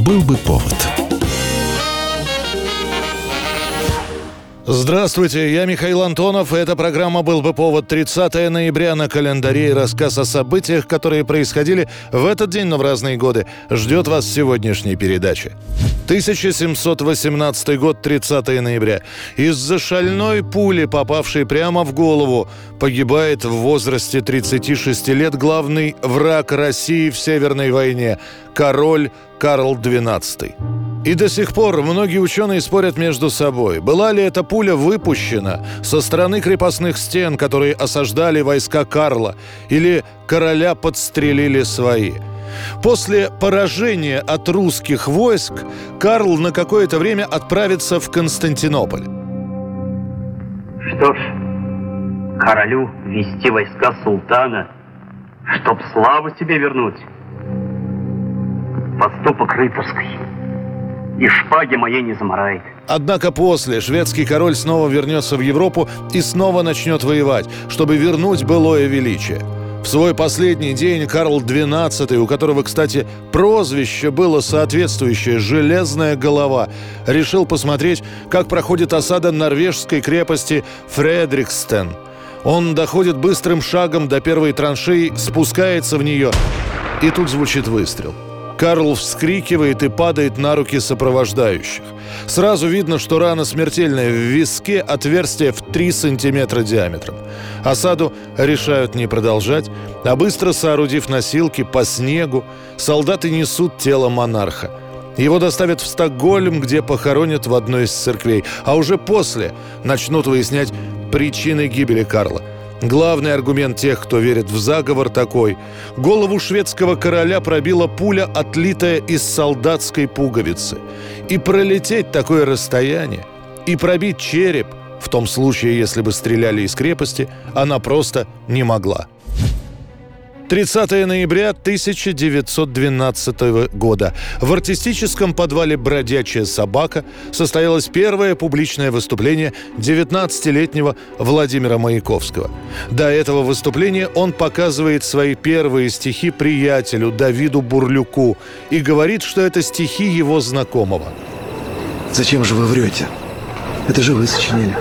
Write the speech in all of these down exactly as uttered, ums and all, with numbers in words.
Был бы повод. Здравствуйте, я Михаил Антонов, и эта программа «Был бы повод». Тридцатое ноября на календаре, и рассказ о событиях, которые происходили в этот день, но в разные годы, ждет вас в сегодняшней передаче. тысяча семьсот восемнадцатый год, тридцатое ноября. Из-за шальной пули, попавшей прямо в голову, погибает в возрасте тридцати шести лет главный враг России в Северной войне – король Карл двенадцатый. И до сих пор многие ученые спорят между собой, была ли эта пуля выпущена со стороны крепостных стен, которые осаждали войска Карла, или короля подстрелили свои. После поражения от русских войск Карл на какое-то время отправится в Константинополь. Что ж, королю вести войска султана, чтоб славу себе вернуть. Поступок рыцарский. И шпаги моей не замарает. Однако после шведский король снова вернется в Европу и снова начнет воевать, чтобы вернуть былое величие. В свой последний день Карл двенадцатый, у которого, кстати, прозвище было соответствующее «Железная голова», решил посмотреть, как проходит осада норвежской крепости Фредрикстен. Он доходит быстрым шагом до первой траншеи, спускается в нее, и тут звучит выстрел. Карл вскрикивает и падает на руки сопровождающих. Сразу видно, что рана смертельная. В виске отверстие в три сантиметра диаметром. Осаду решают не продолжать, а быстро соорудив носилки по снегу, солдаты несут тело монарха. Его доставят в Стокгольм, где похоронят в одной из церквей. А уже после начнут выяснять причины гибели Карла. Главный аргумент тех, кто верит в заговор, такой: голову шведского короля пробила пуля, отлитая из солдатской пуговицы. И пролететь такое расстояние, и пробить череп, в том случае, если бы стреляли из крепости, она просто не могла. тридцатое ноября тысяча девятьсот двенадцатого года. В артистическом подвале «Бродячая собака» состоялось первое публичное выступление девятнадцатилетнего Владимира Маяковского. До этого выступления он показывает свои первые стихи приятелю Давиду Бурлюку и говорит, что это стихи его знакомого. Зачем же вы врете? Это же вы сочинили.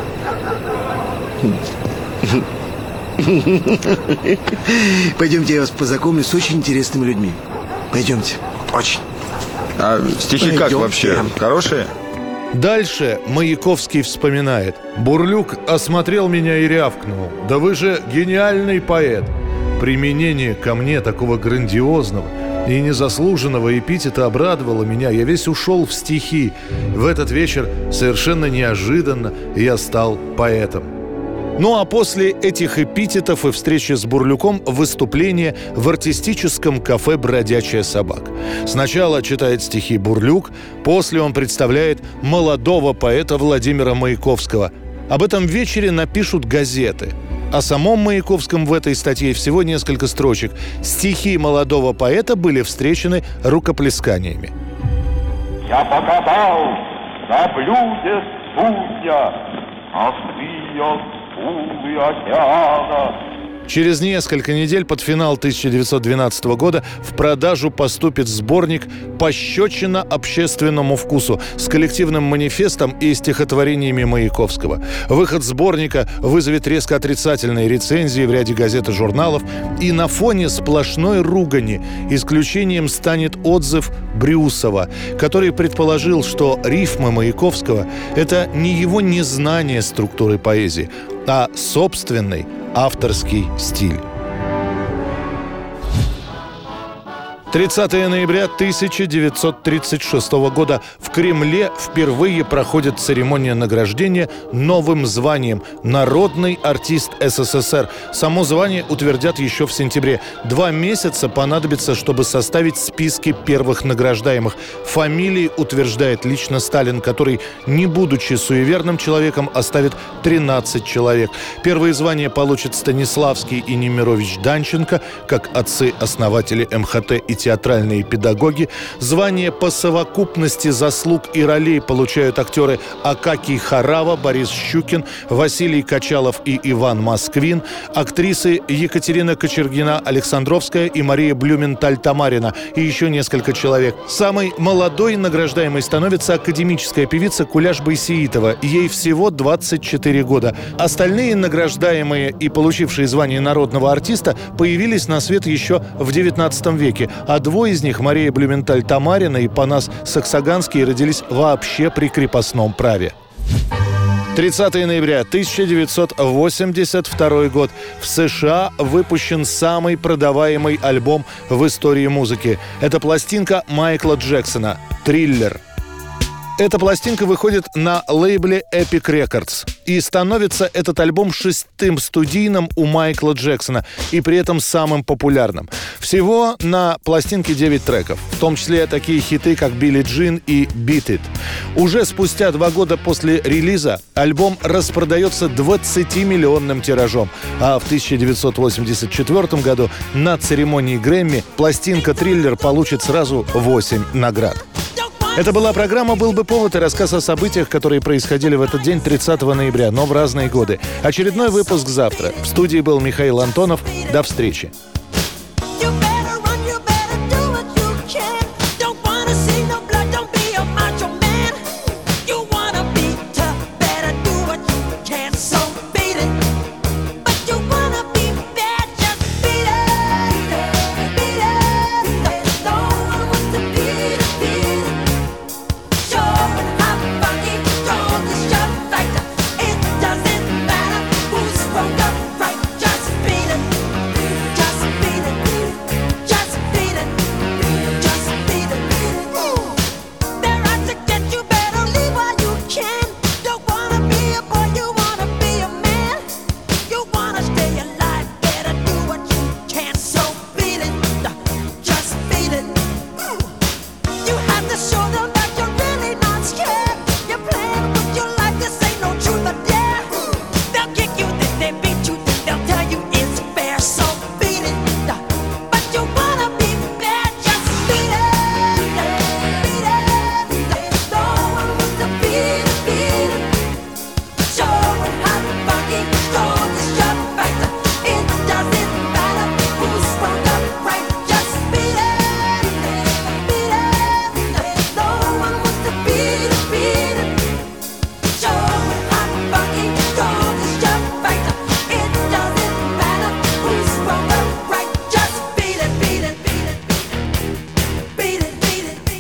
Пойдемте, я вас познакомлю с очень интересными людьми. Пойдемте. Очень. А стихи Пойдем. Как вообще? Хорошие? Дальше Маяковский вспоминает: «Бурлюк осмотрел меня и рявкнул: да вы же гениальный поэт». Применение ко мне такого грандиозного и незаслуженного эпитета обрадовало меня. Я весь ушел в стихи. В этот вечер совершенно неожиданно я стал поэтом. Ну а после этих эпитетов и встречи с Бурлюком выступление в артистическом кафе «Бродячая собака». Сначала читает стихи Бурлюк, после он представляет молодого поэта Владимира Маяковского. Об этом вечере напишут газеты. О самом Маяковском в этой статье всего несколько строчек. Стихи молодого поэта были встречены рукоплесканиями. Я покатал на блюде судья, остые скулы океана. Через несколько недель под финал тысяча девятьсот двенадцатого года в продажу поступит сборник «Пощечина общественному вкусу» с коллективным манифестом и стихотворениями Маяковского. Выход сборника вызовет резко отрицательные рецензии в ряде газет и журналов, и на фоне сплошной ругани исключением станет отзыв Брюсова, который предположил, что рифмы Маяковского – это не его незнание структуры поэзии, а собственный авторский стиль. тридцатое ноября тысяча девятьсот тридцать шестого года в Кремле впервые проходит церемония награждения новым званием «Народный артист СССР». Само звание утвердят еще в сентябре. Два месяца понадобится, чтобы составить списки первых награждаемых. Фамилии утверждает лично Сталин, который, не будучи суеверным человеком, оставит тринадцать человек. Первые звания получат Станиславский и Немирович Данченко, как отцы-основатели эм ха тэ и театральные педагоги. Звание по совокупности заслуг и ролей получают актеры Акакий Хорава, Борис Щукин, Василий Качалов и Иван Москвин, актрисы Екатерина Кочергина-Александровская и Мария Блюменталь-Тамарина и еще несколько человек. Самой молодой награждаемой становится академическая певица Куляш Байсеитова. Ей всего двадцать четыре года. Остальные награждаемые и получившие звание народного артиста появились на свет еще в девятнадцатом веке, а двое из них, Мария Блюменталь-Тамарина и Панас Саксаганский, родились вообще при крепостном праве. тридцатого ноября тысяча девятьсот восемьдесят второй год. В США выпущен самый продаваемый альбом в истории музыки. Это пластинка Майкла Джексона «Триллер». Эта пластинка выходит на лейбле Epic Records. И становится этот альбом шестым студийным у Майкла Джексона, и при этом самым популярным. Всего на пластинке девять треков, в том числе такие хиты, как «Билли Джин» и «Beat It». Уже спустя два года после релиза альбом распродается двадцатимиллионным тиражом. А в тысяча девятьсот восемьдесят четвёртом году на церемонии Грэмми пластинка «Триллер» получит сразу восемь наград. Это была программа «Был бы повод» и рассказ о событиях, которые происходили в этот день, тридцатого ноября, но в разные годы. Очередной выпуск завтра. В студии был Михаил Антонов. До встречи.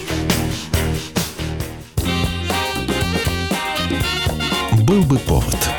«Был бы повод».